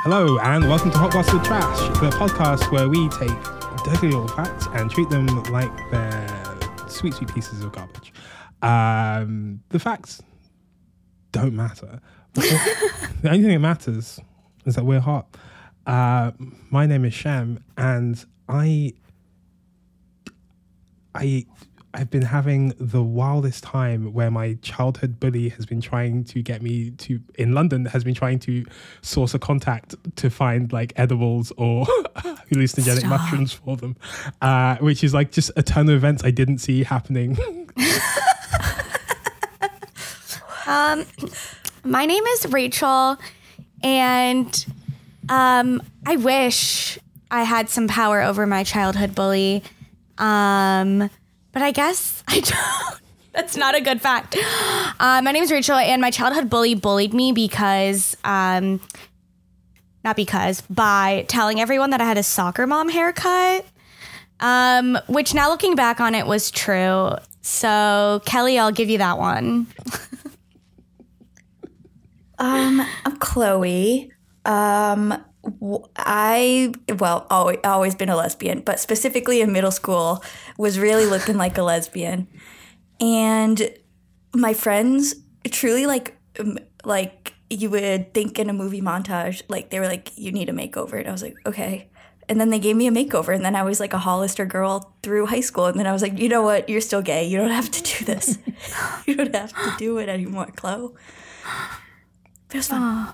Hello and welcome to Hot Goss with Trash, the podcast where we take dirty little facts and treat them like they're sweet pieces of garbage. The facts don't matter. The only thing that matters is that we're hot. My name is Shem, and I've been having the wildest time where my childhood bully has been trying to get me to, in London, has been trying to source a contact to find like edibles or hallucinogenic mushrooms for them, which is like just a ton of events I didn't see happening. My name is Rachel, and I wish I had some power over my childhood bully. But I guess I don't. That's not a good fact. My name is Rachel, and my childhood bully bullied me by telling everyone that I had a soccer mom haircut, which now looking back on it was true. So, Kelly, I'll give you that one. I'm Chloe. Always been a lesbian, but specifically in middle school was really looking like a lesbian. And my friends truly like you would think in a movie montage, like they were like, you need a makeover. And I was like, okay. And then they gave me a makeover, and then I was like a Hollister girl through high school. And then I was like, you know what? You're still gay. You don't have to do this. You don't have to do it anymore, Chloe. It was fun.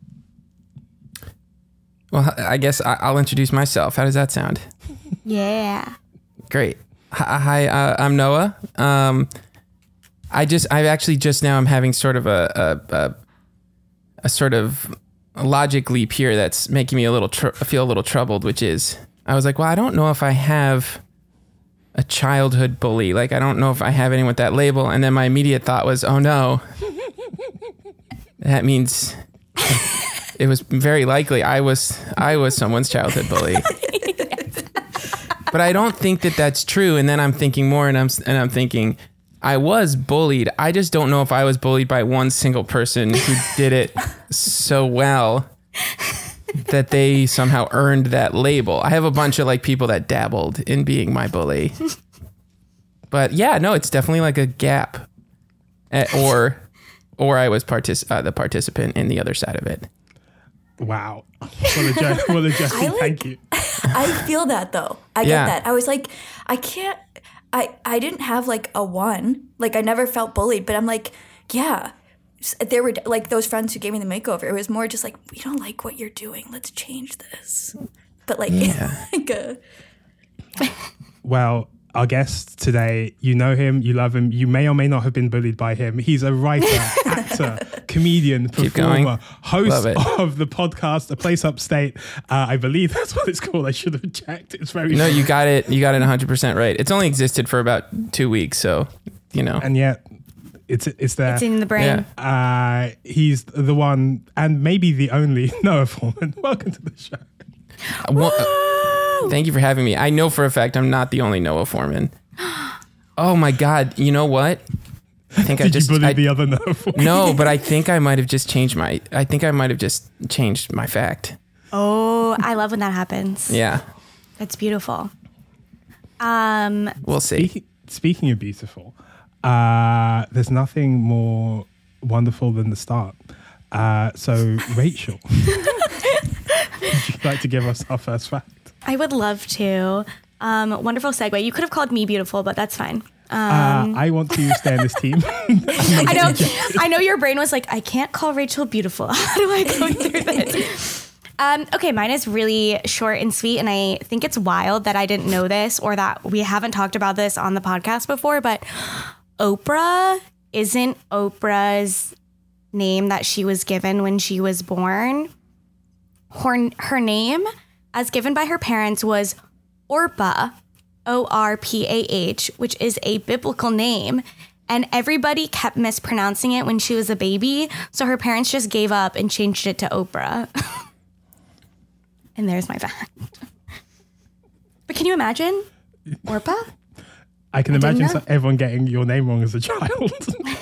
Well, I guess I'll introduce myself. How does that sound? Yeah. Great. Hi, I'm Noah. I'm having sort of a sort of logic leap here that's making me feel a little troubled, which is I was like, well, I don't know if I have a childhood bully. Like, I don't know if I have anyone with that label. And then my immediate thought was, oh no, that means it was very likely I was someone's childhood bully. But I don't think that that's true. And then I'm thinking more, and I'm thinking I was bullied. I just don't know if I was bullied by one single person who did it so well that they somehow earned that label. I have a bunch of like people that dabbled in being my bully. But yeah, no, it's definitely like a gap, or I was the participant in the other side of it. Wow. What a joke. Thank you. I feel that though. I get that. I was like, I didn't have like a one. Like I never felt bullied, but I'm like, yeah. There were like those friends who gave me the makeover. It was more just like, we don't like what you're doing. Let's change this. But like, Well, our guest today, you know him, you love him, you may or may not have been bullied by him. He's a writer, actor, comedian, performer, host of the podcast A Place Upstate. I believe that's what it's called. I should have checked. It's very No, you got it 100% right. It's only existed for about 2 weeks, so you know. And yet it's there. It's in the brain. Yeah. He's the one and maybe the only Noah Foreman. Welcome to the show. Thank you for having me. I know for a fact I'm not the only Noah Foreman. Oh my God. You know what? I think Did you bully the other Noah Foreman? No, but I think I might have just changed my fact. Oh, I love when that happens. Yeah. That's beautiful. We'll see. Speaking of beautiful, there's nothing more wonderful than the start. So Rachel, would you like to give us our first fact? I would love to. Wonderful segue. You could have called me beautiful, but that's fine. I want to stay on this team. I know your brain was like, I can't call Rachel beautiful. How do I go through this? Okay, mine is really short and sweet, and I think it's wild that I didn't know this or that we haven't talked about this on the podcast before, but Oprah isn't Oprah's name that she was given when she was born. Her name, as given by her parents, was Orpah, O-R-P-A-H, which is a biblical name. And everybody kept mispronouncing it when she was a baby. So her parents just gave up and changed it to Oprah. And there's my fact. But can you imagine? Orpah? I can imagine everyone getting your name wrong as a child.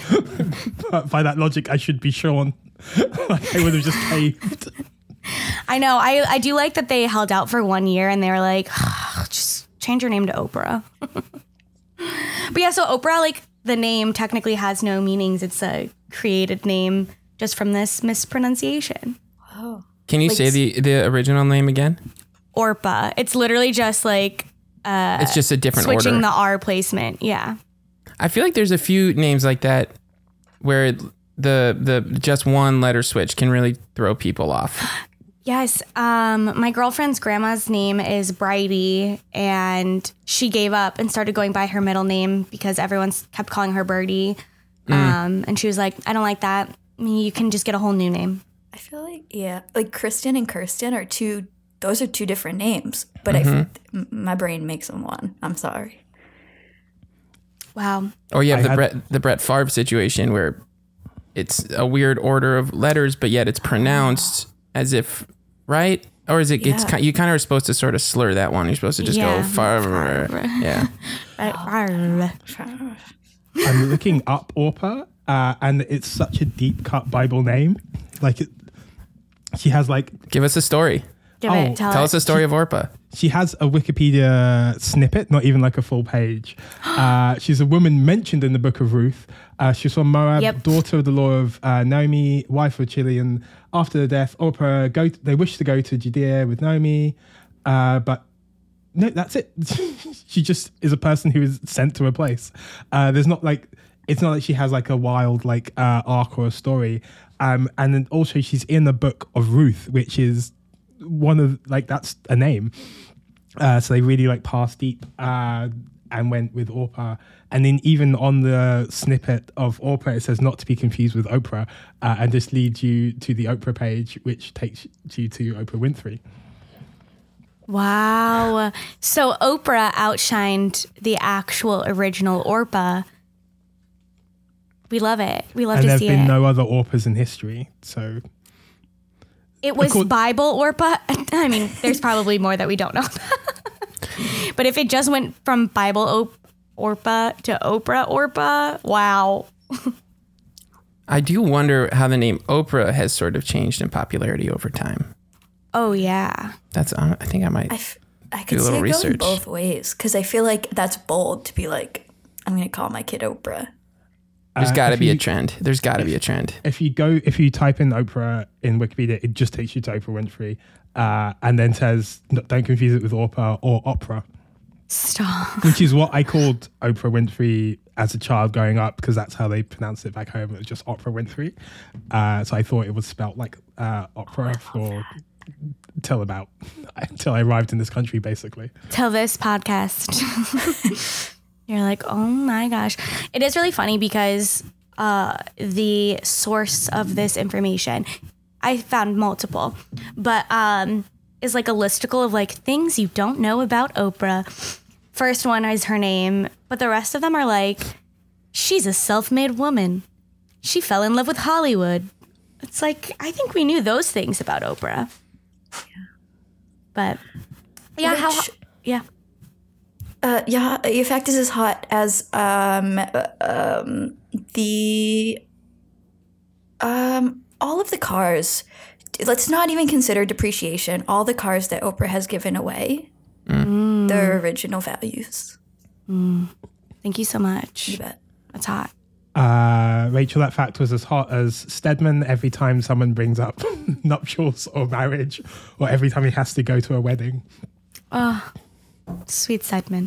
But by that logic, I should be Sean. Like I would have just caved. I know. I do like that they held out for 1 year and they were like, just change your name to Oprah. But yeah, so Oprah, like the name technically has no meanings. It's a created name just from this mispronunciation. Oh. Can you say the original name again? Orpah. It's literally just like It's just a different switching order. the R placement. Yeah. I feel like there's a few names like that where the just one letter switch can really throw people off. Yes. My girlfriend's grandma's name is Bridie, and she gave up and started going by her middle name because everyone kept calling her Birdie. And she was like, I don't like that. I mean, you can just get a whole new name. I feel like, yeah, like Kristen and Kirsten are two different names, but my brain makes them one. I'm sorry. Wow. Or you have the Brett Favre situation where it's a weird order of letters, but yet it's pronounced as if, right? Or is it? Yeah. You kind of are supposed to sort of slur that one. You're supposed to just go Favre. Yeah. I'm looking up Orpah, and it's such a deep cut Bible name. Like, she has like. Give us a story. Tell Tell us the story of Orpah. She has a Wikipedia snippet, not even like a full page. She's a woman mentioned in the book of Ruth. She's from Moab, daughter of the law of Naomi, wife of Chilion. After the death, Orpah, they wish to go to Judea with Naomi, but no, that's it. She just is a person who is sent to a place. It's not like she has like a wild like arc or a story. And then also she's in the book of Ruth, which is one of like that's a name. So they really like passed deep and went with Orpah. And then even on the snippet of Orpah, it says not to be confused with Oprah, and just leads you to the Oprah page, which takes you to Oprah Winfrey. Wow. So Oprah outshined the actual original Orpah. We love it. We love to see it. And there have been no other Orpahs in history, so... It was Bible Orpah. I mean, there's probably more that we don't know. But if it just went from Bible Orpah to Oprah Orpah, wow. I do wonder how the name Oprah has sort of changed in popularity over time. Oh, yeah. That's. I think I might. I could do a see little it research. going both ways because I feel like that's bold to be like, I'm going to call my kid Oprah. There's got to be a trend. There's got to be a trend. If you type in Oprah in Wikipedia, it just takes you to Oprah Winfrey, and then says don't confuse it with Orpah or opera. Stop. Which is what I called Oprah Winfrey as a child growing up because that's how they pronounced it back home. It was just Oprah Winfrey. So I thought it was spelt like opera until I arrived in this country, basically. Till this podcast. You're like, oh my gosh. It is really funny because the source of this information, I found multiple, but is like a listicle of like things you don't know about Oprah. First one is her name, but the rest of them are like, she's a self-made woman. She fell in love with Hollywood. It's like, I think we knew those things about Oprah. Yeah. But yeah, yeah. Your fact is as hot as all of the cars. Let's not even consider depreciation. All the cars that Oprah has given away, their original values. Thank you so much. You bet. That's hot. Rachel, that fact was as hot as Stedman every time someone brings up nuptials or marriage, or every time he has to go to a wedding. Oh, sweet Stedman.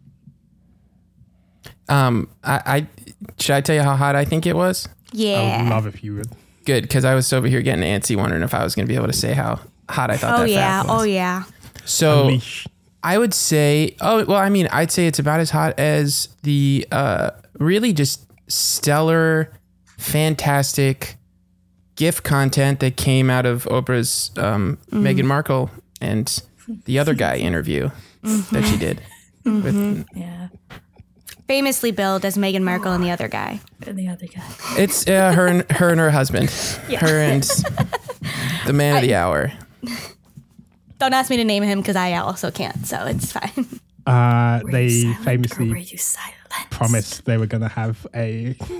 I should I tell you how hot I think it was? Yeah. I would love if you would. Good, because I was over here getting antsy, wondering if I was going to be able to say how hot I thought that fact was. Oh yeah. So Unleash. I would say, I'd say it's about as hot as the really just stellar, fantastic GIF content that came out of Oprah's Meghan Markle and the other guy interview that she did. Yeah. Famously billed as Meghan Markle and the other guy. And the other guy. It's her and her husband. Yeah. Her and the man of the hour. Don't ask me to name him because I also can't, so it's fine. They famously Were you silent? promised they were going to have a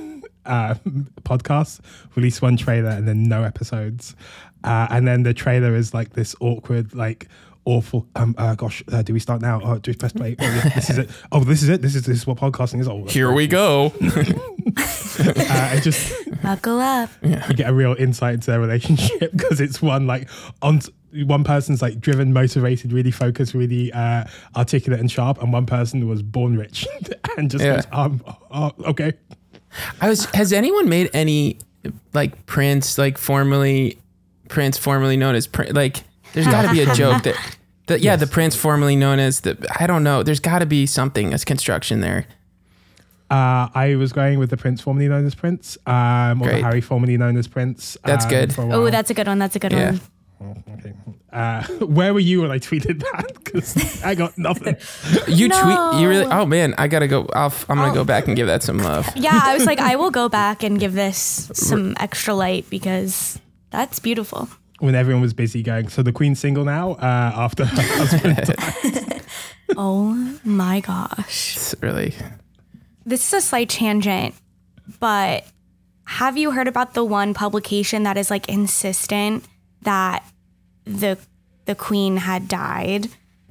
podcasts, release one trailer and then no episodes. And then the trailer is like this awkward, like awful. Do we start now? Oh, do we press play? Oh, yeah, this is it. Oh, this is it. This is what podcasting is. Oh, Here we go. it just Buckle up. you get a real insight into their relationship because it's one person's like driven, motivated, really focused, really articulate and sharp, and one person was born rich and just goes, okay. Has anyone made any like Prince, like formerly known as Prince? Like, there's got to be a joke that yes. The Prince formerly known as I don't know. There's got to be something as construction there. I was going with the Prince formerly known as Prince, or the Harry formerly known as Prince. That's good. Oh, that's a good one. That's a good one. Okay. Where were you when I tweeted that? Because I got nothing. You really? Oh man, I gotta go. I'm gonna go back and give that some love. Yeah, I was like, I will go back and give this some extra light because that's beautiful. When everyone was busy going, so the Queen's single now after her husband died. Oh my gosh. It's really. This is a slight tangent, but have you heard about the one publication that is like insistent that the Queen had died?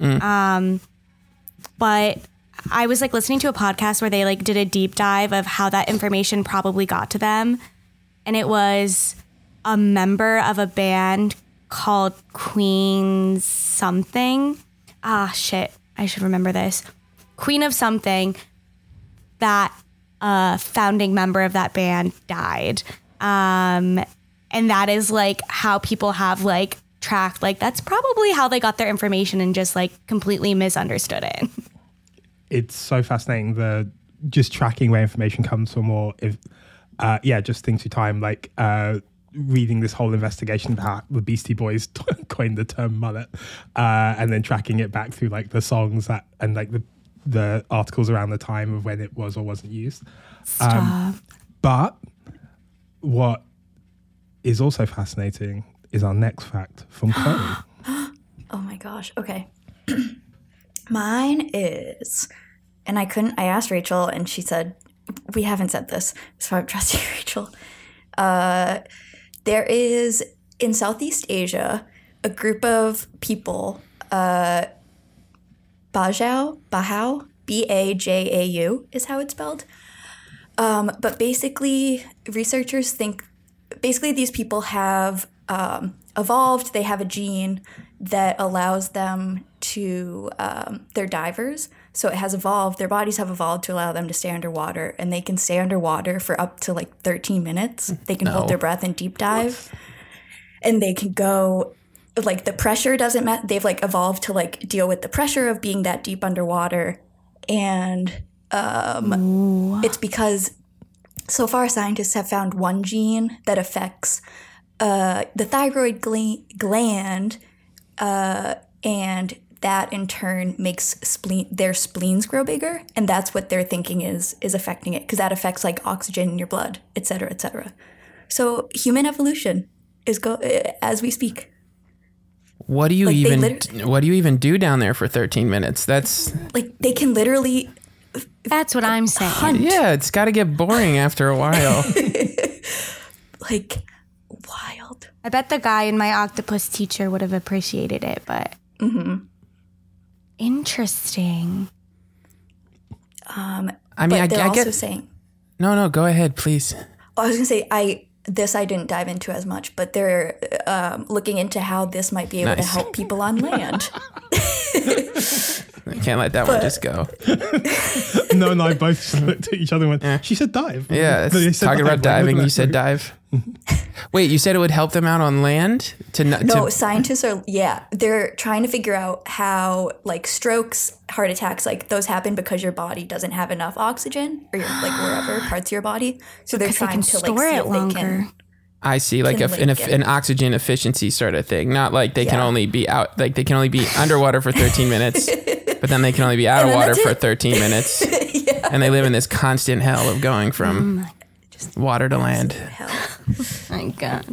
But I was like listening to a podcast where they like did a deep dive of how that information probably got to them. And it was a member of a band called Queen something. Shit. I should remember this. Queen of something. That a founding member of that band died. And that is like how people have like tracked, like that's probably how they got their information and just like completely misunderstood it. It's so fascinating, just tracking where information comes from, or just things through time, like reading this whole investigation about the Beastie Boys coined the term mullet, and then tracking it back through like the songs and like the articles around the time of when it was or wasn't used. But what is also fascinating is our next fact from Chloe. Oh my gosh. Okay. Mine is, and I asked Rachel and she said, we haven't said this, so I'm trusting Rachel. There is in Southeast Asia a group of people, Bajau, Bajau is how it's spelled. But basically, researchers think these people have evolved. They have a gene that allows them to, they're divers. So it has evolved, their bodies have evolved to allow them to stay underwater, and they can stay underwater for up to like 13 minutes. They can hold their breath and deep dive. And they can go, like the pressure doesn't matter. They've like evolved to like deal with the pressure of being that deep underwater. And it's because so far scientists have found one gene that affects the thyroid gland, and that in turn makes their spleens grow bigger, and that's what they're thinking is affecting it, because that affects like oxygen in your blood, et cetera, et cetera. So human evolution is as we speak. What do you even do down there for 13 minutes? That's like they can literally. That's what I'm saying. Hunt. Yeah, it's got to get boring after a while. Like wild. I bet the guy in my octopus teacher would have appreciated it, but interesting. I mean, I get. Saying, no, go ahead, please. I was gonna say I didn't dive into as much, but they're looking into how this might be able to help people on land. I can't let that one just go. No, and I both looked at each other and went, she said dive. Yeah, talking about diving, you said dive. Wait, you said it would help them out on land? Scientists are, they're trying to figure out how, like, strokes, heart attacks, like, those happen because your body doesn't have enough oxygen, or like wherever parts of your body. So they're trying to, like, see if they can. I see, like an oxygen efficiency sort of thing. Not like they can only be out, like they can only be underwater for 13 minutes, but then they can only be out of water for 13 minutes. And they live in this constant hell of going from water to land. Oh my God.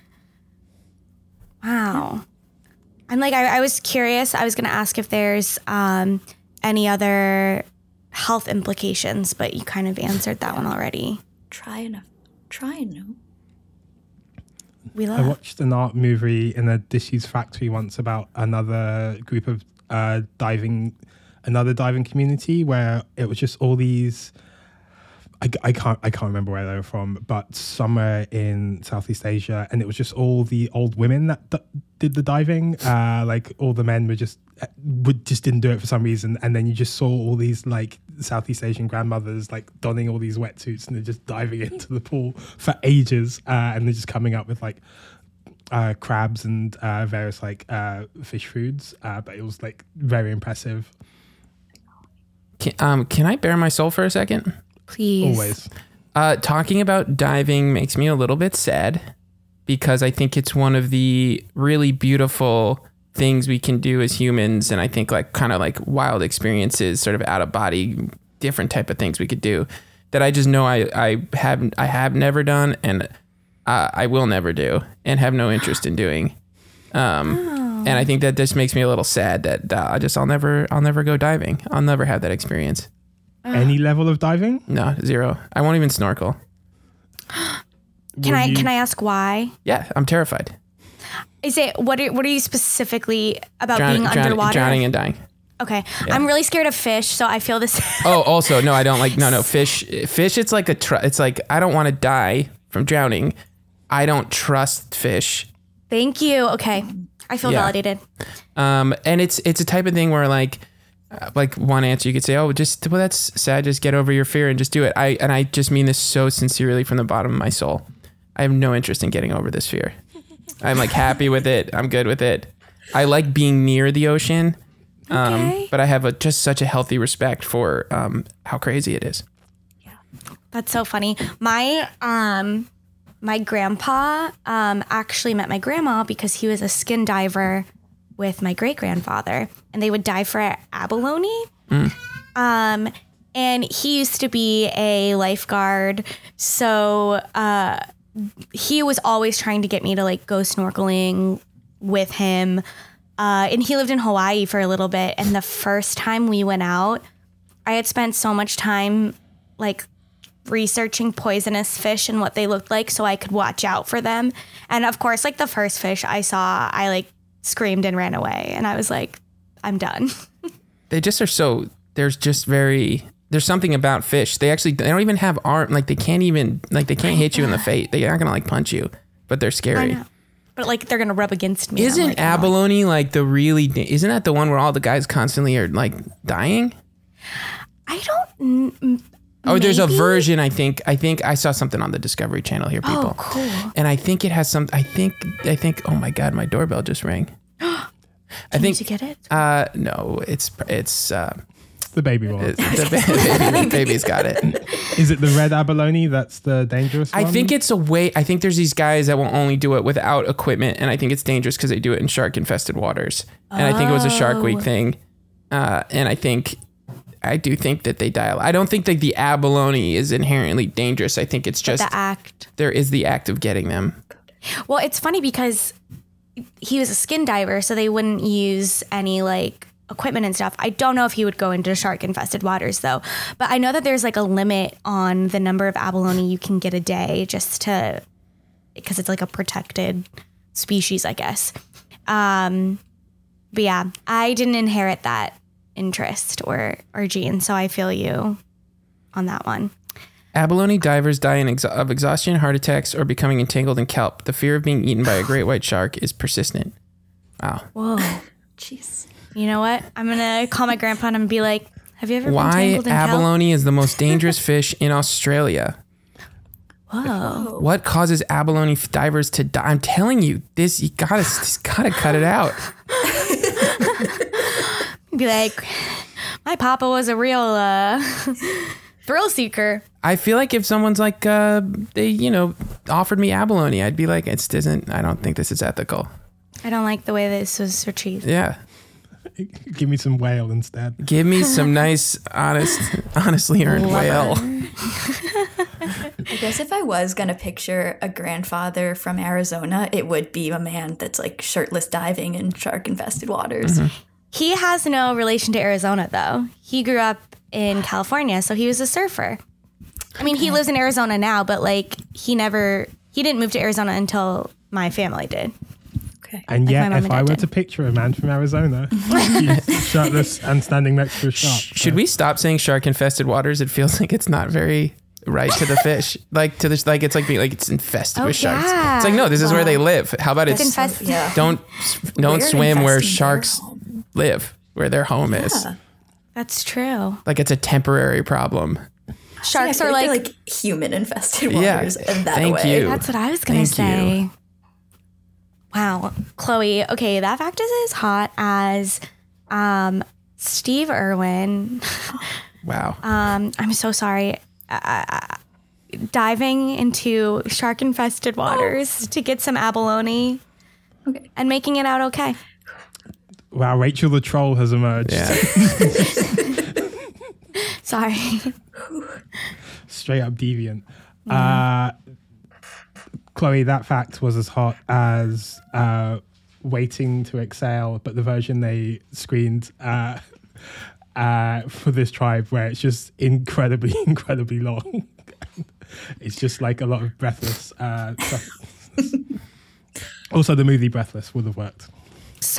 Wow. I'm like, I was curious. I was going to ask if there's any other health implications, but you kind of answered that one already. Try enough. try and know. We I love. watched an art movie in a dishes factory once about another group of another diving community where it was just all these. I can't remember where they were from, but somewhere in Southeast Asia, and it was just all the old women that did the diving. Like all the men just didn't do it for some reason, and then you just saw all these like Southeast Asian grandmothers like donning all these wetsuits and they're just diving into the pool for ages, and they're just coming up with like crabs and various like fish foods. But it was like very impressive. Can I bare my soul for a second? Please. Always. Talking about diving makes me a little bit sad because I think it's one of the really beautiful things we can do as humans. And I think like kind of like wild experiences, sort of out of body, different type of things we could do that I just know I have never done and I will never do and have no interest in doing. And I think that just makes me a little sad that I'll never go diving. I'll never have that experience. Any level of diving? No, zero. I won't even snorkel. Can I ask why? Yeah, I'm terrified. Is it what are you specifically about being underwater? Drowning and dying. Okay. Yeah. I'm really scared of fish, so I feel this. Oh, also, no, I don't like fish. Fish, it's like it's like I don't want to die from drowning. I don't trust fish. Thank you. Okay. I feel validated. And it's a type of thing where like one answer you could say, that's sad. Just get over your fear and just do it. I just mean this so sincerely from the bottom of my soul. I have no interest in getting over this fear. I'm like happy with it. I'm good with it. I like being near the ocean. But I have just such a healthy respect for how crazy it is. Yeah. That's so funny. My grandpa actually met my grandma because he was a skin diver with my great-grandfather, and they would dive for abalone. And he used to be a lifeguard, so he was always trying to get me to like go snorkeling with him. And he lived in Hawaii for a little bit, and the first time we went out, I had spent so much time like researching poisonous fish and what they looked like so I could watch out for them. And of course, like the first fish I saw, I like screamed and ran away, and I was like, I'm done. They just are so, there's something about fish. They don't even have arm, like they can't hit you in the face. They're not gonna like punch you, but they're scary. I know. But like they're gonna rub against me. Isn't like, abalone like isn't that the one where all the guys constantly are like dying? I don't. Oh, there's a version. I think I saw something on the Discovery Channel here, people. Oh, cool. And I think it has some. I think. Oh my God, my doorbell just rang. Did you get it? No, it's the baby one. The baby's got it. Is it the red abalone that's the dangerous one? I think it's a way. I think there's these guys that will only do it without equipment, and I think it's dangerous because they do it in shark-infested waters. And I think it was a Shark Week thing. And I do think that they die. I don't think that the abalone is inherently dangerous. I think it's just the act. There is the act of getting them. Well, it's funny because he was a skin diver, so they wouldn't use any like equipment and stuff. I don't know if he would go into shark-infested waters though, but I know that there's like a limit on the number of abalone you can get a day, because it's like a protected species, I guess. But yeah, I didn't inherit that interest or gene, so I feel you on that one. Abalone divers die of exhaustion, heart attacks, or becoming entangled in kelp. The fear of being eaten by a great white shark is persistent. Wow. Whoa. Jeez. You know what? I'm going to call my grandpa and be like, have you ever been Why tangled in kelp? abalone is the most dangerous fish in Australia? Whoa. What causes abalone divers to die? I'm telling you, you gotta cut it out. Be like, my papa was a real thrill seeker. I feel like if someone's like, they, offered me abalone, I'd be like, I don't think this is ethical. I don't like the way this was retrieved. Yeah. Give me some whale instead. Give me some nice, honestly earned whale. I guess if I was going to picture a grandfather from Arizona, it would be a man that's like shirtless diving in shark-infested waters. Mm-hmm. He has no relation to Arizona, though. He grew up in California, so he was a surfer. I mean, he lives in Arizona now, but like he didn't move to Arizona until my family did. Okay. And Like yet, my mom if and I dad were did. to picture a man from Arizona, he's shirtless and standing next to a shark. Should we stop saying shark infested waters? It feels like it's not very right to the fish. Like to this, like it's like being like it's infested Oh, with sharks. yeah. It's like no, this is where they live. How about It's it's infested. Yeah. don't We're swim where infesting sharks their live, where their home is. Yeah. That's true. Like it's a temporary problem. Sharks I are feel like, they're like human infested Yeah. waters in that Thank way. you. that's what I was going to Thank you. say. Wow. Chloe, okay, that fact is as hot as Steve Irwin. Wow. I'm so sorry. Diving into shark infested waters to get some abalone Okay. and making it out okay. Wow, Rachel the troll has emerged. Yeah. Sorry. Straight up deviant. Chloe, that fact was as hot as Waiting to Exhale, but the version they screened for this tribe, where it's just incredibly, incredibly long. It's just like a lot of breathless stuff. Also, the movie Breathless would have worked. So,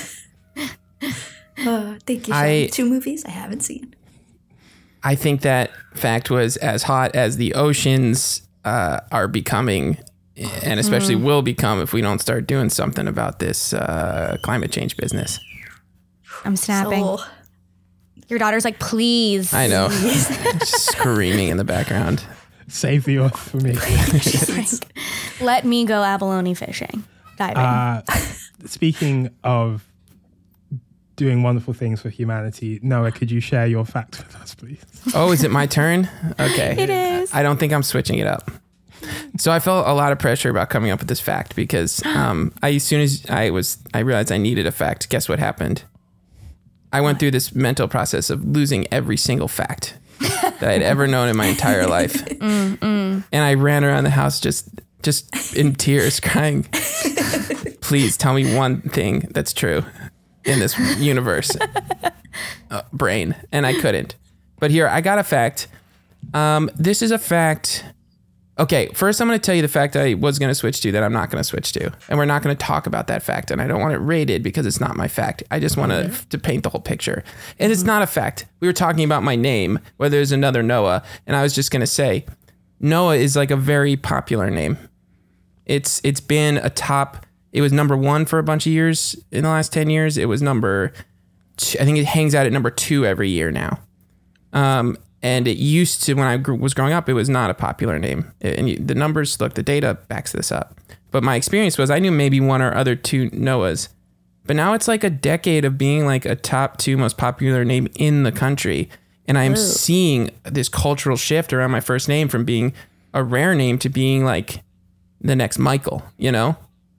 Thank you. I- Sean. 2 movies I haven't seen. I think that fact was as hot as the oceans are becoming, and especially will become if we don't start doing something about this climate change business. I'm snapping. So, Your daughter's like, please. I know. Just screaming in the background. Save the earth for me. Let me go abalone fishing. Diving. Speaking of doing wonderful things for humanity, Noah, could you share your fact with us, please? Oh, is it my turn? Okay. It is. I don't think I'm switching it up. So I felt a lot of pressure about coming up with this fact because as soon as I realized I needed a fact, guess what happened? I went through this mental process of losing every single fact that I'd ever known in my entire life. And I ran around the house just in tears crying, please tell me one thing that's true in this universe. Brain. And I couldn't. But here, I got a fact. This is a fact. Okay, first I'm going to tell you the fact I was going to switch to that I'm not going to switch to. And we're not going to talk about that fact. And I don't want it rated because it's not my fact. I just want to paint the whole picture. And it's not a fact. We were talking about my name, whether there's another Noah. And I was just going to say, Noah is like a very popular name. It's been it was number 1 for a bunch of years in the last 10 years. It was number 2, I think it hangs out at number 2 every year now. And it used to, when I was growing up, it was not a popular name. The numbers, look, the data backs this up. But my experience was I knew maybe 1 or other 2 Noahs. But now it's like a decade of being like a top 2 most popular name in the country. And I'm seeing this cultural shift around my first name from being a rare name to being like the next Michael, you know?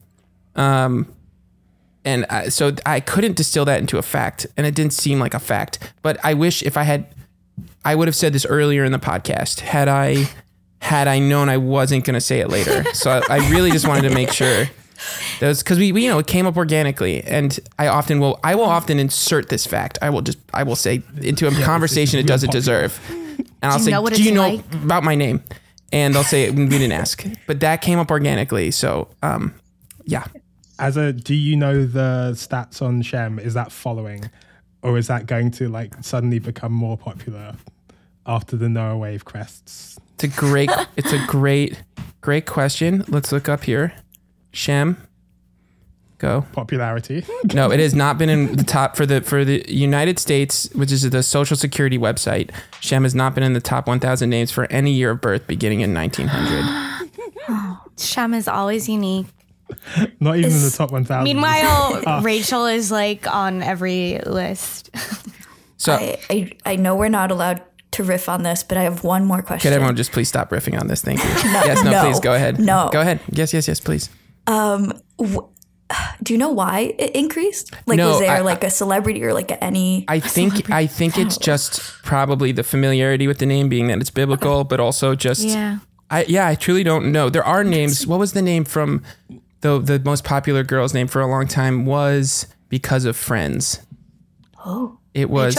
So I couldn't distill that into a fact, and it didn't seem like a fact. But I wish I would have said this earlier in the podcast had I known I wasn't going to say it later. So I really just wanted to make sure that was because we it came up organically, and I will often insert this fact. I will say into a conversation it doesn't deserve, and I'll say, know what do you it's know like? about my name? And they'll say we didn't ask, but that came up organically. So yeah. Do you know the stats on Shem? Is that following, or is that going to like suddenly become more popular after the Noah wave crests? It's a great question. Let's look up here. Shem, go. Popularity. No, it has not been in the top for the United States, which is the Social Security website. Shem has not been in the top 1,000 names for any year of birth beginning in 1900. Shem is always unique. Not even in the top 1,000. Meanwhile, Rachel is like on every list. So I know we're not allowed to riff on this, but I have one more question. could everyone just please stop riffing on this? Thank you. No, please go ahead. No. Go ahead. Yes, please. Do you know why it increased? Like, No, was there I- like a celebrity or like any? I think it's just probably the familiarity with the name being that it's biblical, but also just Yeah. I truly don't know. There are names. What was the name from the most popular girl's name for a long time was because of Friends. Oh, It was Rachel?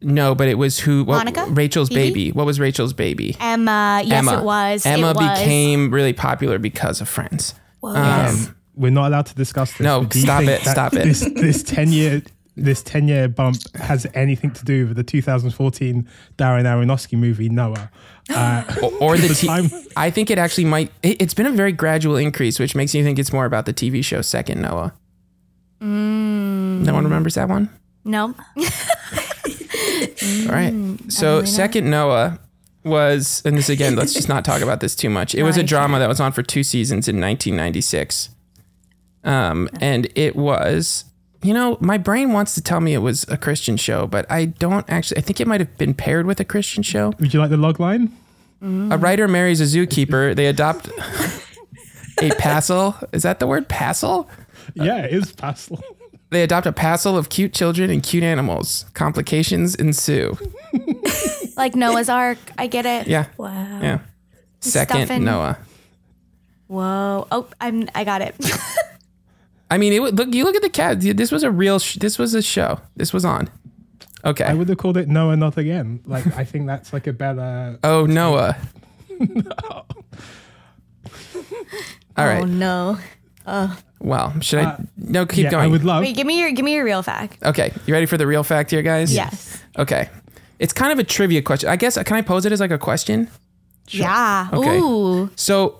No, but it was who? Monica? Rachel's Phoebe? baby. What was Rachel's baby? Emma. Yes, Emma. it was. Emma It was. became really popular because of Friends. Whoa. Yes. We're not allowed to discuss this. No, but do you stop think it, that stop it. This 10-year bump has anything to do with the 2014 Darren Aronofsky movie Noah? Or the time. I think it actually might. It's been a very gradual increase, which makes you think it's more about the TV show Second Noah. No one remembers that one? No. All right. So Second Noah was, and this again, let's just not talk about this too much. It was a drama that was on for 2 seasons in 1996. And it was, my brain wants to tell me it was a Christian show, but I don't actually. I think it might have been paired with a Christian show. Would you like the log line? A writer marries a zookeeper. They adopt a passel. Is that the word, passel? Yeah, it is Pastel. They adopt a passel of cute children and cute animals. Complications ensue. Like Noah's Ark. I get it. Yeah. Wow. Yeah. Second Stuffing. Noah. Whoa. Oh, I got it. I mean, you look at the cat. This was a real. This was a show. This was on. Okay. I would have called it Noah Not Again. Like, I think that's like a better. Oh, Noah. All right. Oh no. Well, should I? No, keep yeah, going. I would love. Wait, give me your real fact. Okay. You ready for the real fact here, guys? Yes. Okay. It's kind of a trivia question. I guess. Can I pose it as like a question? Yeah. Okay. Ooh. So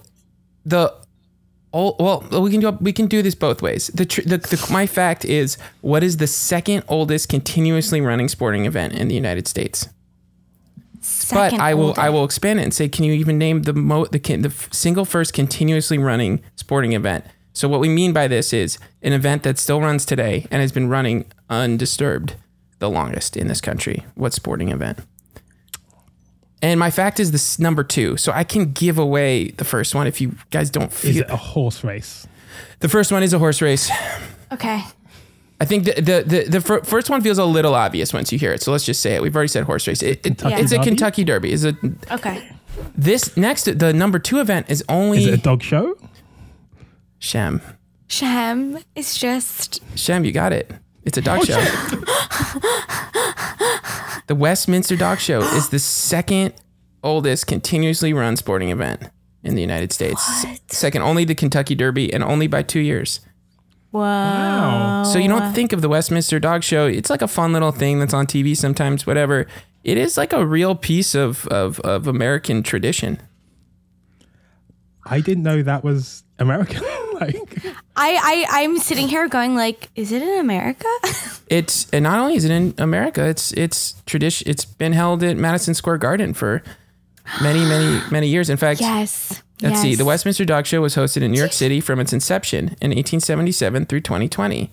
we can do this both ways. My fact is, what is the second oldest continuously running sporting event in the United States? Second But I oldest. will expand it and say, can you even name the single first continuously running sporting event? So what we mean by this is an event that still runs today and has been running undisturbed the longest in this country. What sporting event? And my fact is this number 2. So I can give away the first one if you guys don't Is feel it a horse race? The first one is a horse race. Okay. I think the first one feels a little obvious once you hear it. So let's just say it. We've already said horse race. Kentucky It's a Derby? Kentucky Derby. Okay. This next, the number 2 event is only Is it a dog show? Shem. Shem is just Shem, you got it. It's a dog show. The Westminster Dog Show is the second oldest continuously run sporting event in the United States. What? Second only the Kentucky Derby, and only by 2 years. wow. So you don't think of the Westminster Dog Show. It's like a fun little thing that's on TV sometimes, whatever. It is like a real piece of American tradition. I didn't know that was American. I'm sitting here going like, is it in America? And not only is it in America, it's tradition. It's been held at Madison Square Garden for many years. In fact, Yes. let's see. The Westminster Dog Show was hosted in New York City from its inception in 1877 through 2020.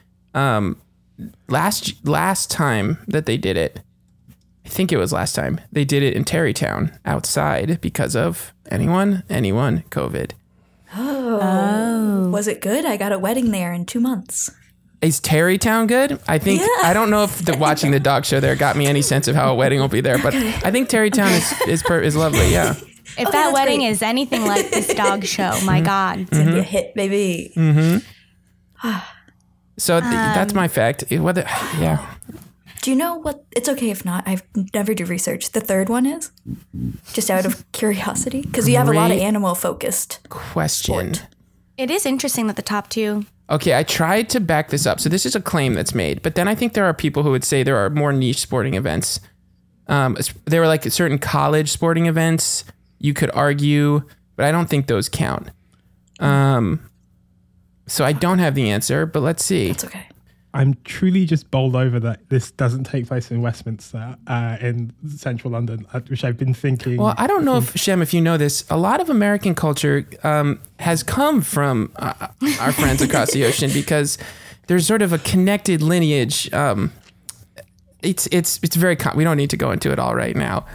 Last time that they did it, I think it was last time, they did it in Tarrytown outside because of anyone, COVID. Oh. Was it good? I got a wedding there in 2 months. Is Tarrytown good? I think, Yeah. I don't know if watching the dog show there got me any sense of how a wedding will be there, but I think Tarrytown is lovely. Yeah. If that that's wedding great. is anything like this dog show, my God. It's gonna be a hit, baby. So that's my fact. Yeah. Do you know what? It's okay if not. I've never do research. The third one is just out of curiosity because you have a lot of Great animal focused. Question. Sport. It is interesting that the top 2. Okay, I tried to back this up. So this is a claim that's made, but then I think there are people who would say there are more niche sporting events. There were like certain college sporting events you could argue, but I don't think those count. So I don't have the answer, but let's see. It's okay. I'm truly just bowled over that this doesn't take place in Westminster, in central London, which I've been thinking. Well, I don't know if you know this. A lot of American culture has come from our friends across the ocean because there's sort of a connected lineage. It's very. We don't need to go into it all right now.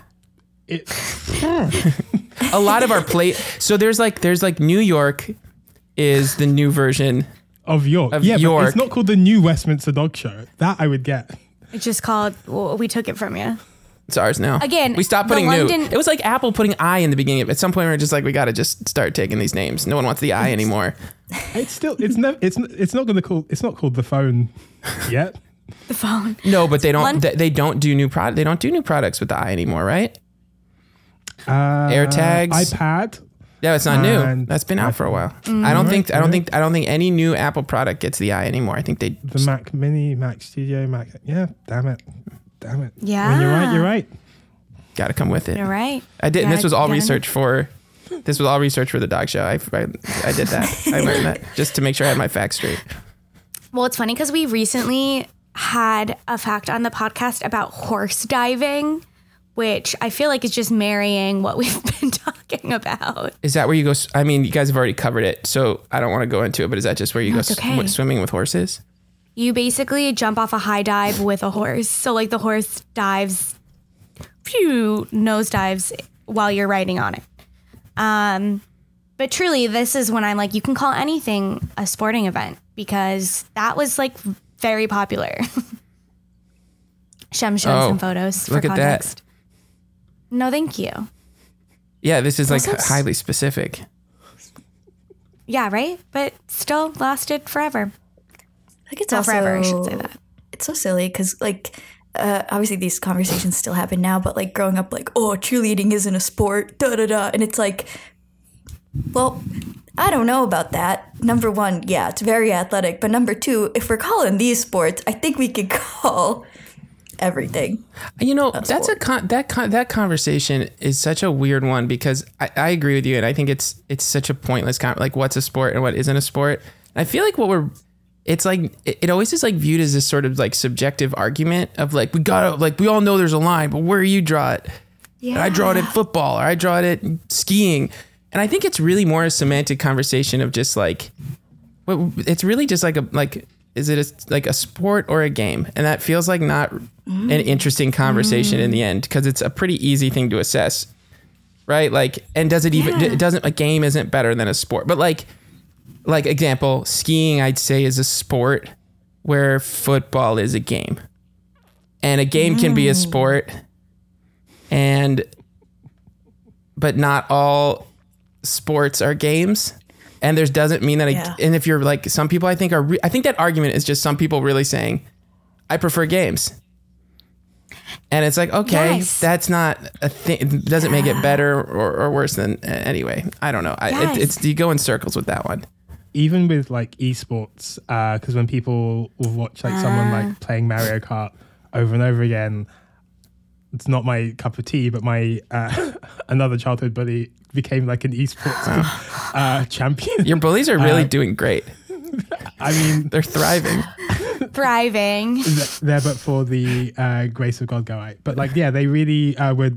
A lot of our So there's like New York is the new version of York. Of yeah, York. But it's not called the New Westminster Dog Show. That I would get. It's just called, well, we took it from you. It's ours now. Again, we stopped the putting London- new. It was like Apple putting I in the beginning. At some point, we were just like, we got to just start taking these names. No one wants the I anymore. It's still. It's not called the phone yet. The phone. No, but they don't. They don't do new product. They don't do new products with the eye anymore, right? AirTags, iPad. Yeah, it's not And new. That's been out for a while. I don't think any new Apple product gets the eye anymore. I think they The Mac Mini, Mac Studio, Mac. Yeah, damn it. Yeah. When you're right. got to come with it. You're right. I did. And this was all Yeah. research for. This was all research for the dog show. I did that. I learned that just to make sure I had my facts straight. Well, it's funny because we recently had a fact on the podcast about horse diving, which I feel like is just marrying what we've been talking about. Is that where you go? I mean, you guys have already covered it, so I don't want to go into it. But is that just where you go it's okay. swimming with horses? You basically jump off a high dive with a horse. So like the horse dives, nose dives while you're riding on it. But truly, this is when I'm like, you can call anything a sporting event because that was like very popular. Shem showed some photos for look at that. context. No, thank you. Yeah, this is like Also, highly specific. Yeah, right? But still lasted forever. I think it's Not also forever, I should say that. It's so silly because obviously these conversations still happen now, but like growing up, like, oh, cheerleading isn't a sport, da da da, and it's like, well, I don't know about that. Number one, yeah, it's very athletic, but number two, if we're calling these sports, I think we could call everything. You know, that conversation is such a weird one because I agree with you, and I think it's such a pointless like what's a sport and what isn't a sport. And I feel like it's like it always is like viewed as this sort of like subjective argument of like we all know there's a line, but where you draw it. Yeah. I draw it at football or I draw it at skiing. And I think it's really more a semantic conversation of just like, it's really just is it like a sport or a game? And that feels like not an interesting conversation in the end because it's a pretty easy thing to assess, right? Like, and a game isn't better than a sport, but like example, skiing, I'd say is a sport where football is a game, and a game can be a sport, but not all sports are games. And there doesn't mean that, and if you're like, some people I think I think that argument is just some people really saying, I prefer games. And it's like, okay, that's not a thing. It doesn't make it better or worse than, anyway, I don't know. It's you go in circles with that one. Even with like esports, because when people will watch like someone like playing Mario Kart over and over again, it's not my cup of tea, but my another childhood buddy became like an esports champion. Your bullies are really doing great. I mean, they're thriving. Thriving. There, but for the grace of God go I. But like, yeah, they really would.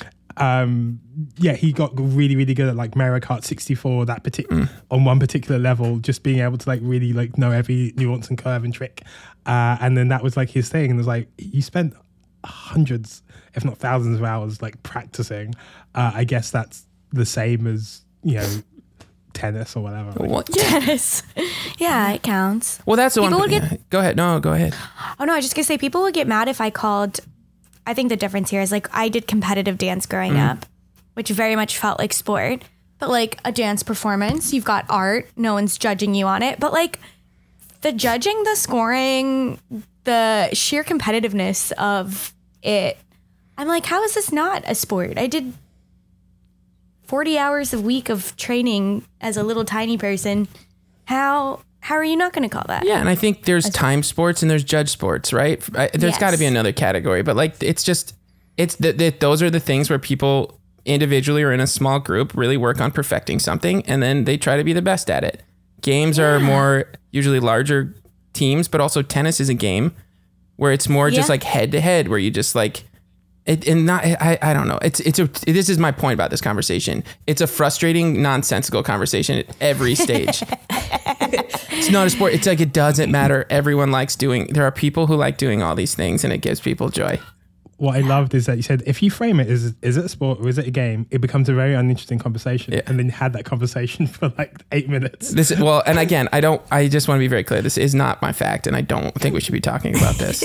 He got really, really good at like Mario Kart 64, that particular on one particular level, just being able to like really like know every nuance and curve and trick. And then that was like his thing. And it was like, he spent hundreds, if not thousands of hours like practicing. I guess that's the same as, tennis or whatever. Tennis. Yeah, it counts. Well, that's the one. Go ahead. No, go ahead. Oh, no, I was just going to say, people would get mad if I called. I think the difference here is like I did competitive dance growing up, which very much felt like sport. But like a dance performance, you've got art. No one's judging you on it. But like the judging, the scoring, the sheer competitiveness of it, I'm like, how is this not a sport? I did 40 hours a week of training as a little tiny person. How are you not going to call that? Yeah, and I think there's time sports and there's judge sports, right? There's got to be another category, but like those are the things where people individually or in a small group really work on perfecting something, and then they try to be the best at it. Games are more usually larger teams, but also tennis is a game where it's more just like head to head, where you just like. I don't know. This is my point about this conversation. It's a frustrating, nonsensical conversation at every stage. It's not a sport. It's like, it doesn't matter. Everyone likes there are people who like doing all these things, and it gives people joy. What I loved is that you said, if you frame it, is it a sport or is it a game? It becomes a very uninteresting conversation. Yeah. And then you had that conversation for like 8 minutes. And again, I just want to be very clear. This is not my fact, and I don't think we should be talking about this.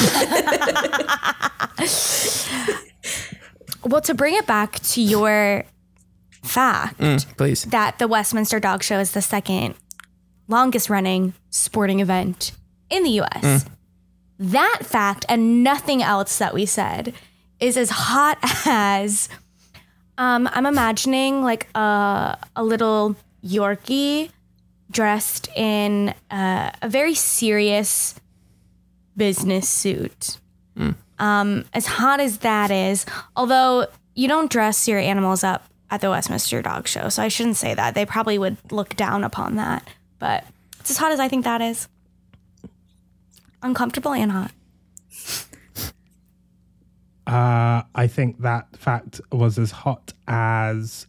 Well, to bring it back to your fact, please, that the Westminster Dog Show is the second longest running sporting event in the U.S. that fact and nothing else that we said is as hot as I'm imagining like a little Yorkie dressed in a very serious business suit. As hot as that is, although you don't dress your animals up at the Westminster Dog Show, so I shouldn't say that. They probably would look down upon that, but it's as hot as I think that is. Uncomfortable and hot. I think that fact was as hot as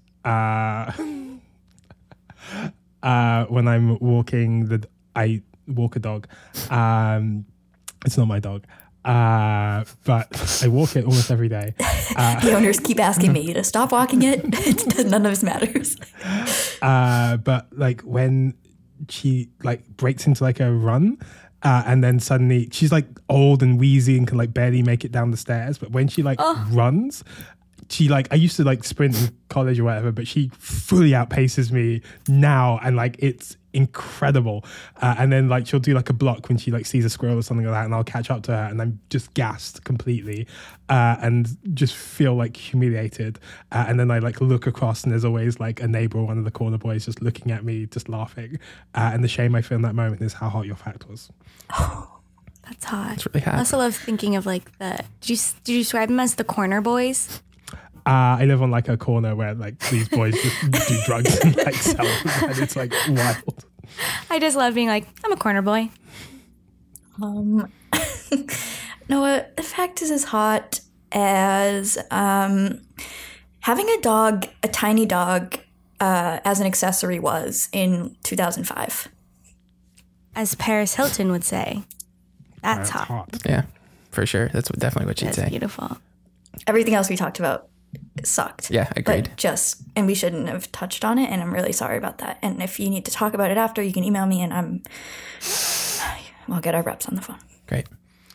when I'm walking I walk a dog. It's not my dog. But I walk it almost every day. The owners keep asking me to stop walking it. None of this matters. But like when she like breaks into like a run, and then suddenly she's like old and wheezy and can like barely make it down the stairs. But when she like runs, she like, I used to like sprint in college or whatever, but she fully outpaces me now. And like, it's incredible. And then like, she'll do like a block when she like sees a squirrel or something like that. And I'll catch up to her and I'm just gassed completely, and just feel like humiliated. And then I like look across and there's always like a neighbor or one of the corner boys just looking at me, just laughing. And the shame I feel in that moment is how hot your fact was. That's hot. It's really hot. I also love thinking of like did you describe them as the corner boys? I live on like a corner where like these boys just do drugs and like sell them, and it's like wild. I just love being like, I'm a corner boy. Noah, the fact is as hot as having a dog, a tiny dog, as an accessory was in 2005. As Paris Hilton would say, that's hot. Yeah, for sure. That's definitely what she'd That's say. beautiful. Everything else we talked about sucked. Yeah, agreed. But and we shouldn't have touched on it, and I'm really sorry about that. And if you need to talk about it after, you can email me, and we'll get our reps on the phone. Great.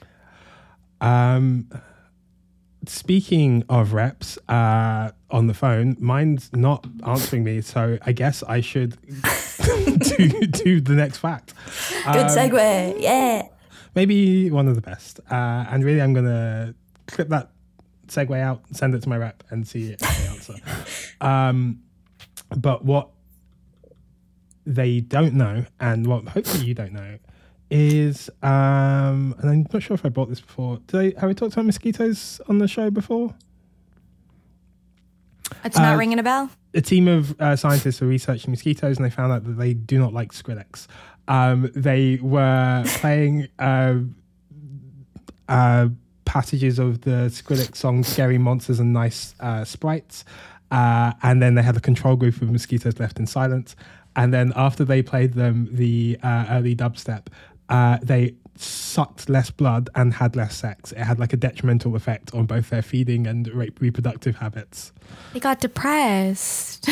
Speaking of reps on the phone, mine's not answering me, so I guess I should do the next fact. Good segue. Yeah. Maybe one of the best. And really, I'm going to clip that segue out, send it to my rep, and see if they answer. But what they don't know, and what hopefully you don't know, is, and I'm not sure if I brought this before. Have we talked about mosquitoes on the show before? It's not ringing a bell? A team of scientists were researching mosquitoes, and they found out that they do not like Skrillex. They were playing passages of the Skrillex song Scary Monsters and Nice Sprites, and then they had a control group of mosquitoes left in silence. And then after they played them the early dubstep, they sucked less blood and had less sex. It had like a detrimental effect on both their feeding and reproductive habits. They got depressed.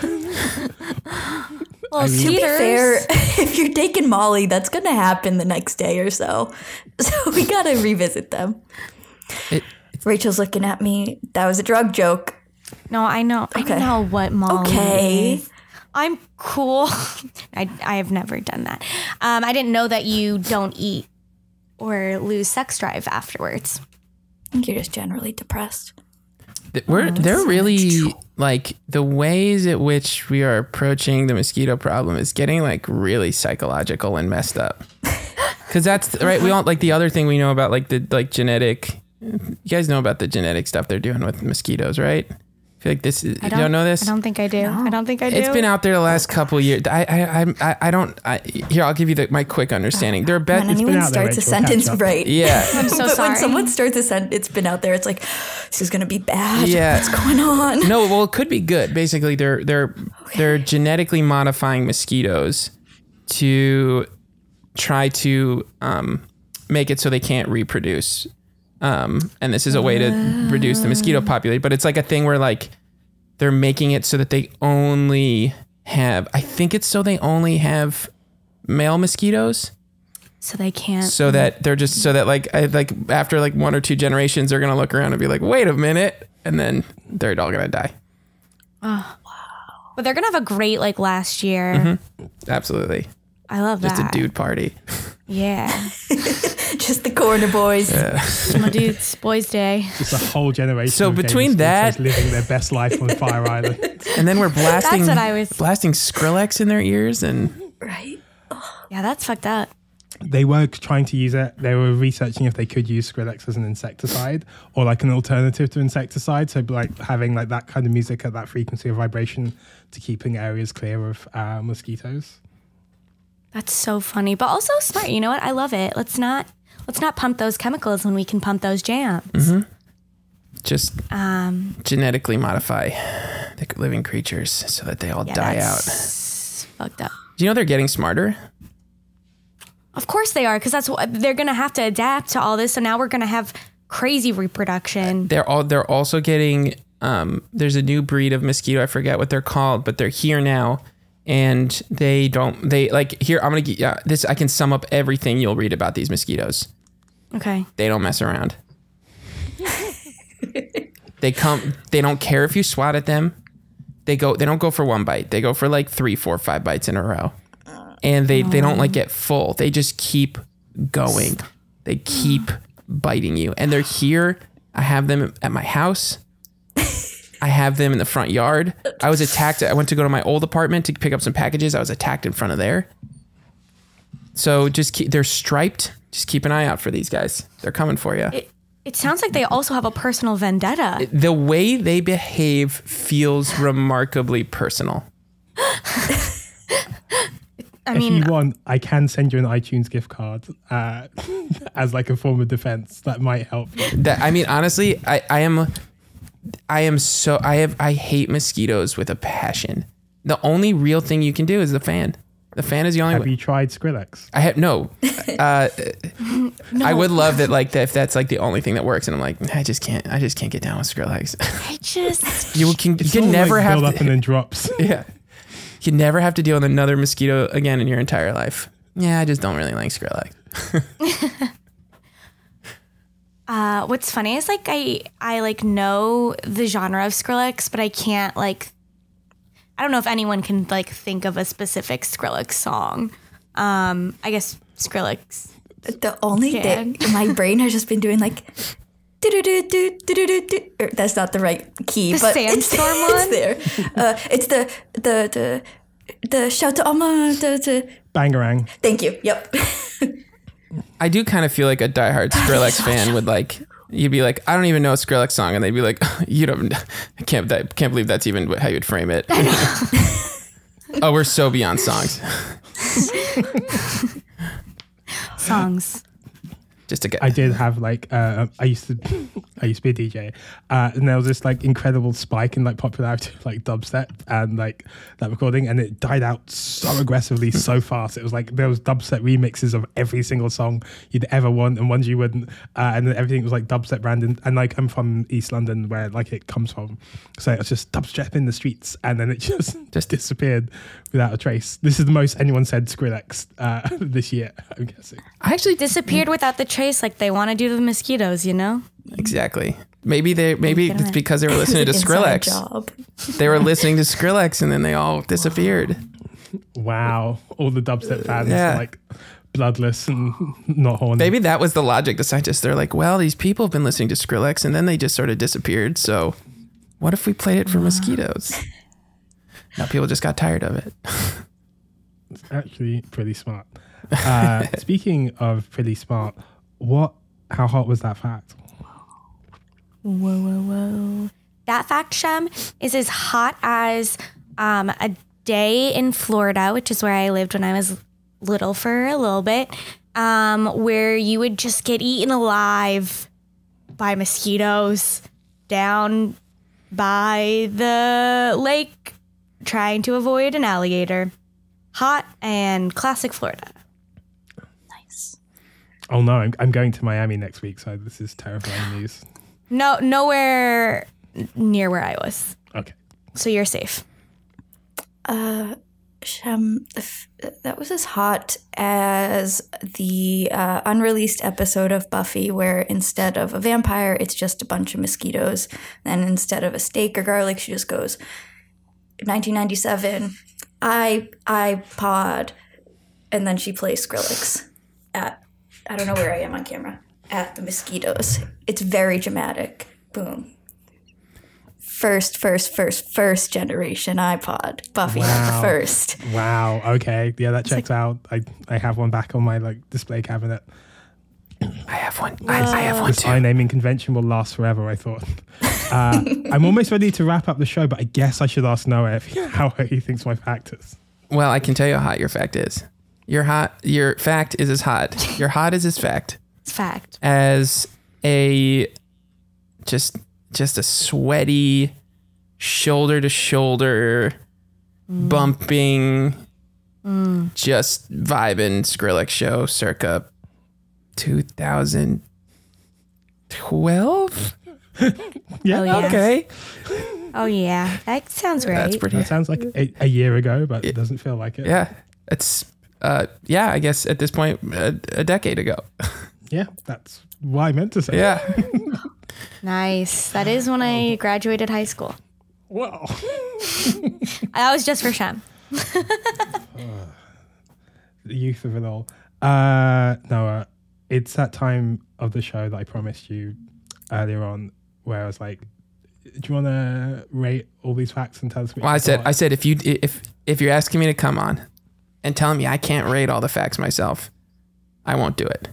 Well, To be fair, if you're taking Molly, that's going to happen the next day or so. So we got to revisit them. Rachel's looking at me. That was a drug joke. No, I know. Okay. I know what Molly Okay. is. I'm cool. I have never done that. I didn't know that you don't eat or lose sex drive afterwards. I think you're just generally depressed. They're really like the ways at which we are approaching the mosquito problem is getting like really psychological and messed up. Because that's right. We all like the other thing we know about like the like genetic. You guys know about the genetic stuff they're doing with mosquitoes, right? I feel like this is. You don't know this? I don't think I do. No. I don't think I do. It's been out there the last couple of years. I don't. Here, I'll give you my quick understanding. They're better. When anyone starts a sentence right. Yeah. I'm so but sorry. when someone starts a sentence, it's been out there. It's like, this is going to be bad. Yeah. What's going on? No, well, it could be good. Basically, they're genetically modifying mosquitoes to try to make it so they can't reproduce. And this is a way to reduce the mosquito population. But it's like a thing where like they're making it so that they only have, I think it's so they only have male mosquitoes. So they can't. So that they're just, so that like after like 1 or 2 generations, they're going to look around and be like, wait a minute. And then they're all going to die. Oh, wow. But they're going to have a great like last year. Mm-hmm. Absolutely. I love that. Just a dude party. Yeah. Just the corner boys. My dudes, boys' day. Just a whole generation. So of between gamers that- living their best life on Fire Island. And then we're blasting That's what I was- blasting Skrillex in their ears, and Right? Yeah, that's fucked up. They were trying to use it. They were researching if they could use Skrillex as an insecticide or like an alternative to insecticide. So like having like that kind of music at that frequency of vibration to keeping areas clear of mosquitoes. That's so funny, but also smart. You know what? I love it. Let's not pump those chemicals when we can pump those jams. just genetically modify the living creatures so that they all die out. That's fucked up. Do you know they're getting smarter? Of course they are, because that's what they're gonna have to adapt to all this. So now we're gonna have crazy reproduction. They're also getting there's a new breed of mosquito, I forget what they're called, but they're here now, and they like here, I'm gonna get this, I can sum up everything you'll read about these mosquitoes. Okay. They don't mess around. They don't care if you swat at them. They don't go for one bite. They go for like 3, 4, 5 bites in a row. And they don't like get full. They just keep going. They keep biting you. And they're here. I have them at my house. I have them in the front yard. I was attacked. I went to go to my old apartment to pick up some packages. I was attacked in front of there. So they're striped. Just keep an eye out for these guys. They're coming for you. It sounds like they also have a personal vendetta. The way they behave feels remarkably personal. If you want, I can send you an iTunes gift card as like a form of defense. That might help. Honestly, I hate mosquitoes with a passion. The only real thing you can do is the fan. The fan is the only Have way. you tried Skrillex? I have no. I would love that. Like if that's like the only thing that works, and I'm like, I just can't get down with Skrillex. you can never have build to, up and then drops. Yeah, you never have to deal with another mosquito again in your entire life. Yeah, I just don't really like Skrillex. What's funny is like I like know the genre of Skrillex, but I can't like. I don't know if anyone can like think of a specific Skrillex song. I guess Skrillex. The only thing my brain has just been doing like do-do-do-do-do-do-do-do. That's not the right key, The but Sandstorm it's one? there. It's the shout to Amma. Bangarang. Thank you. Yep. I do kind of feel like a diehard Skrillex fan would like. You'd be like, I don't even know a Skrillex song, and they'd be like, you don't. I can't believe that's even how you'd frame it. Oh, we're so beyond songs. Songs. Just to get. I did have like I used to be a DJ, and there was this like incredible spike in like popularity of like dubstep and like that recording, and it died out so aggressively so fast. It was like there was dubstep remixes of every single song you'd ever want and ones you wouldn't, and then everything was like dubstep branded. And like I'm from East London where like it comes from, so it was just dubstep in the streets, and then it just disappeared without a trace. This is the most anyone said Skrillex this year, I'm guessing. I actually Disappeared without the trace, like they want to do the mosquitoes, you know? Exactly. Maybe it's because they were listening to Inside Skrillex. job. They were listening to Skrillex, and then they all disappeared. Wow, all the dubstep fans Yeah. are like bloodless and not horny. Maybe that was the logic. The scientists, they're like, well, these people have been listening to Skrillex, and then they just sort of disappeared. So what if we played it for mosquitoes? Now people just got tired of it. It's actually pretty smart. Speaking of pretty smart, how hot was that fact? Whoa. That fact, Shem, is as hot as a day in Florida, which is where I lived when I was little for a little bit, where you would just get eaten alive by mosquitoes down by the lake trying to avoid an alligator. Hot and classic Florida. Oh no, I'm going to Miami next week, so this is terrifying news. No, nowhere near where I was. Okay. So you're safe. Shem, that was as hot as the unreleased episode of Buffy where instead of a vampire, it's just a bunch of mosquitoes. And instead of a steak or garlic, she just goes, 1997, iPod, and then she plays Skrillex. at, I don't know where I am on camera, at the mosquitoes. It's very dramatic. Boom. First generation iPod. Buffy had the first. Wow. Okay. Yeah, that checks out. I have one back on my display cabinet. I have one. I have one This too. eye-naming convention will last forever, I thought. I'm almost ready to wrap up the show, but I guess I should ask Noah how he thinks my fact is. Well, I can tell you how hot your fact is. Your fact is as hot. Your hot is as fact. It's fact. As a just a sweaty, shoulder to shoulder, bumping, just vibing Skrillex show circa 2012. Yeah. Oh, yeah. Okay, Oh yeah, that sounds right. that's pretty. That sounds like a year ago, but it doesn't feel like it. Yeah, it's I guess at this point a decade ago. Yeah, that's what I meant to say. Yeah. Nice. That is when I graduated high school. Well, That was just for Shem. the youth of it all. Noah, it's that time of the show that I promised you earlier on, where I was like, "Do you want to rate all these facts and tell us?" What Well, you thought?" I said if you're asking me to come on and telling me I can't rate all the facts myself, I won't do it.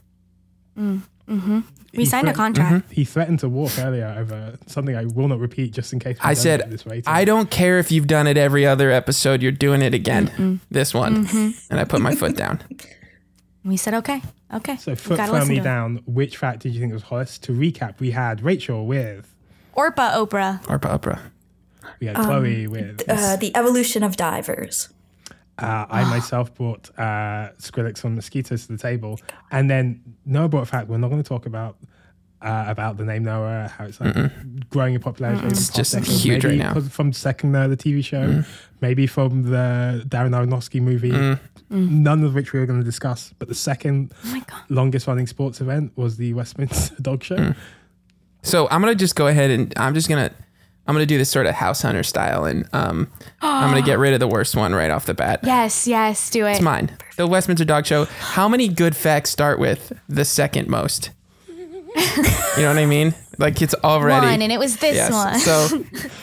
We signed a contract. He threatened to walk earlier over something I will not repeat, just in case. We I don't said get this rating. I don't care if you've done it every other episode. You're doing it again. This one, and I put my foot down. We said okay. So We foot gotta listen firmly to it. down. Which fact did you think was hottest? To recap, we had Rachel with, Orpa Oprah. Oprah. we had Chloe with. The evolution of divers. I myself brought Skrillex on Mosquitoes to the table, and then Noah brought a fact we're not going to talk about the name Noah, how it's like growing in popularity. over the It's past just decade. huge Maybe right now. from Second Nerve, the TV show, maybe from the Darren Aronofsky movie, none of which we were going to discuss. But the second Oh my god. longest running sports event was the Westminster Dog Show. So I'm gonna just go ahead and I'm gonna do this sort of House Hunter style, and I'm gonna get rid of the worst one right off the bat. Yes, do it. It's mine. The Westminster Dog Show. How many good facts start with the second most? You know what I mean? Like it's already One, and it was this one. So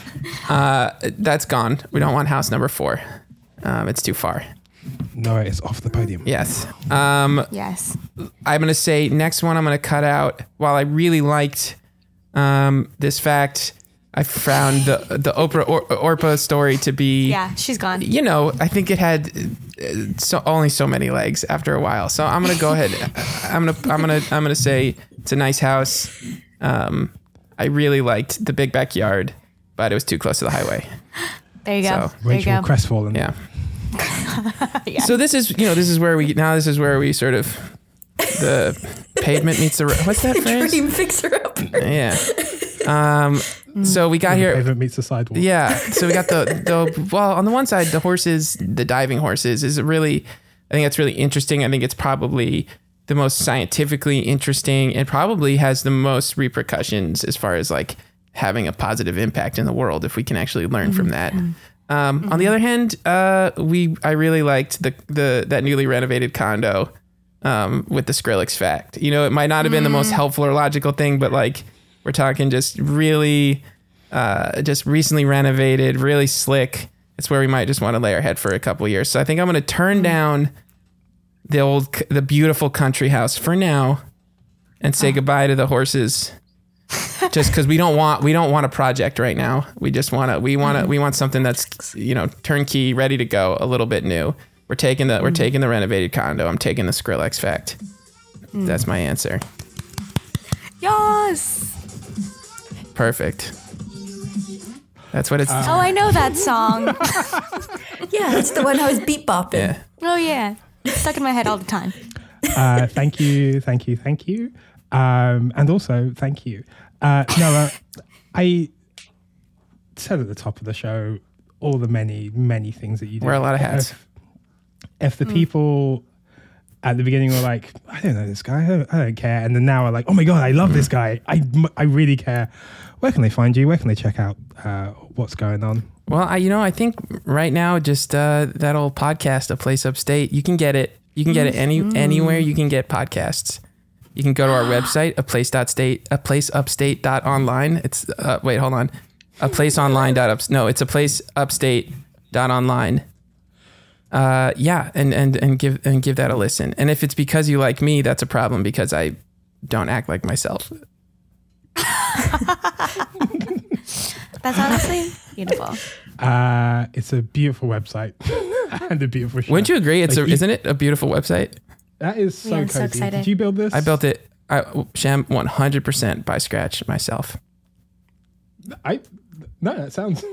that's gone. We don't want house number 4. It's too far. Noah is off the podium. Yes. Yes. I'm gonna say next one. I'm gonna cut out. While I really liked this fact, I found the Oprah Orpa story to be. Yeah, she's gone. You know, I think it had only so many legs after a while. So I'm gonna go ahead. I'm gonna say it's a nice house. I really liked the big backyard, but it was too close to the highway. There you go. So, There you Rachel go. crestfallen. Yeah. Yeah. So this is where we sort of the pavement meets the what's that phrase? Dream fixer up. Yeah. So we got The here. pavement meets the sidewalk. Yeah. So we got the well, on the one side, the horses, the diving horses is really, I think that's really interesting. I think it's probably the most scientifically interesting and probably has the most repercussions as far as like having a positive impact in the world if we can actually learn from that. On the other hand, I really liked that newly renovated condo with the Skrillex fact. You know, it might not have been the most helpful or logical thing, but like we're talking just really just recently renovated, really slick. It's where we might just want to lay our head for a couple of years. So I think I'm going to turn down the beautiful country house for now and say goodbye to the horses. Just because we don't want a project right now. We want something that's, you know, turnkey, ready to go, a little bit new. We're taking the renovated condo. I'm taking the Skrillex fact. That's my answer. Yes. Perfect. That's what it's. Oh, I know that song. Yeah, that's the one I was beat bopping. Yeah. Oh yeah. It's stuck in my head all the time. Thank you. And also, thank you. Noah, I said at the top of the show all the many, many things that you do. Wear a lot of hats. If the people at the beginning were like, I don't know this guy, I don't care. And then now are like, oh my God, I love this guy. I really care. Where can they find you? Where can they check out what's going on? Well, I think right now, just that old podcast, A Place Upstate, you can get it You can get it anywhere you can get podcasts. You can go to our website, aplaceupstate.online. It's wait, hold on. It's aplaceupstate.online. Yeah, and give that a listen. And if it's because you like me, that's a problem because I don't act like myself. That's honestly beautiful. It's a beautiful website and a beautiful show. Wouldn't you agree? Isn't it a beautiful website? That is so I'm cozy. so excited. Did you build this? I built it. Sham 100% by scratch myself. No, that sounds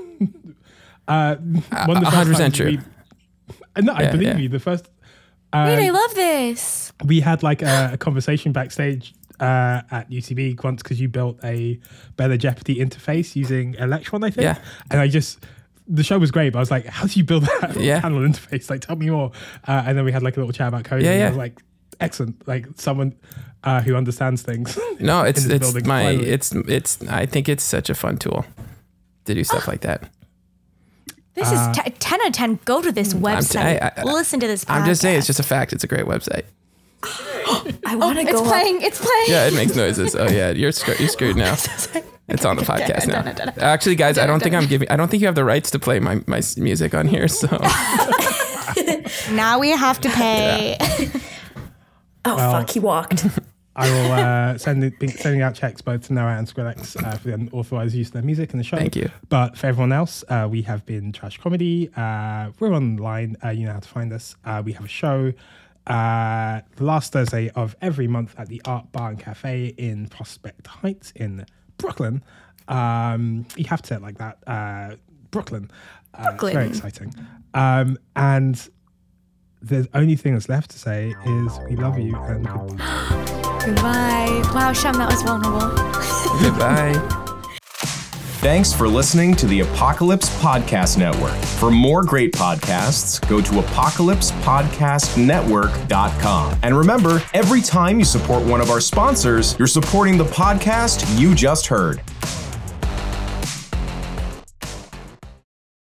100% true. I believe you. The first. Wait, I love this. We had like a conversation backstage at UCB once because you built a Better Jeopardy interface using Electron, I think. Yeah. And the show was great, but I was like, how do you build that panel interface? Like, tell me more. And then we had like a little chat about coding. And I was like, excellent. Like someone who understands things. No, I think it's such a fun tool to do stuff like that. This is 10 out of 10. Go to this website. Listen to this podcast. I'm just saying, it's just a fact. It's a great website. I want to go. It's playing. Yeah, it makes noises. Oh yeah, you're screwed now. It's on the podcast now. Actually, guys, I don't think you have the rights to play my music on here. So now we have to pay. Fuck! He walked. I will sending out checks both to Noah and Skrillex for the unauthorized use of their music in the show. Thank you. But for everyone else, we have been Trash Comedy. We're online. You know how to find us. We have a show the last Thursday of every month at the Art Bar and Cafe in Prospect Heights in Brooklyn. You have to say it like that. Brooklyn. It's very exciting. And the only thing that's left to say is we love you and goodbye. Goodbye. Wow, Sham, that was vulnerable. Goodbye. Thanks for listening to the Apocalypse Podcast Network. For more great podcasts, go to apocalypsepodcastnetwork.com. And remember, every time you support one of our sponsors, you're supporting the podcast you just heard.